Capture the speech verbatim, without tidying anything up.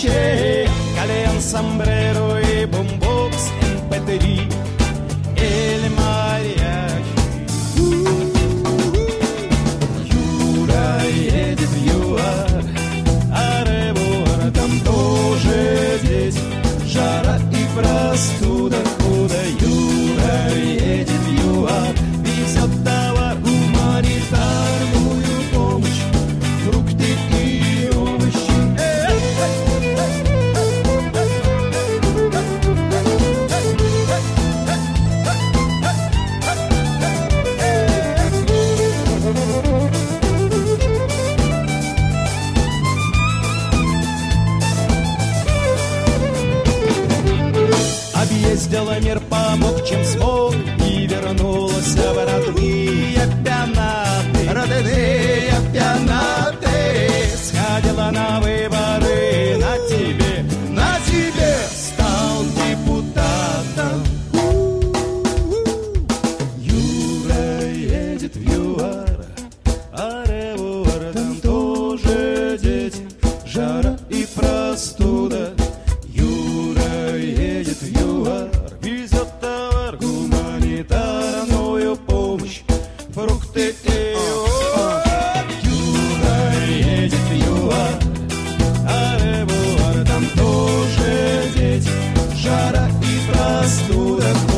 noche, Calean sombrero y boombox en пэ три, el mariachi. Юра едет в ЮАР, а Ревуар там тоже здесь жара и простуда. Куда Юра едет в ЮАР, везет товар, гуманитарную помощь, фрукты и овощи. Объездила мир, помог, чем смог, и вернулась в родные пенаты, родные пенаты. Сходила на выборы, на тебе, на тебе стал депутатом. Юра едет в ЮАР, а Ревуар там тоже дети, жара и простуда. Юра едет в ЮАР, везет товар, гуманитарную помощь, фрукты и овощи. Юра едет в ЮАР, а Ревуар там тоже дети, жара и простуда.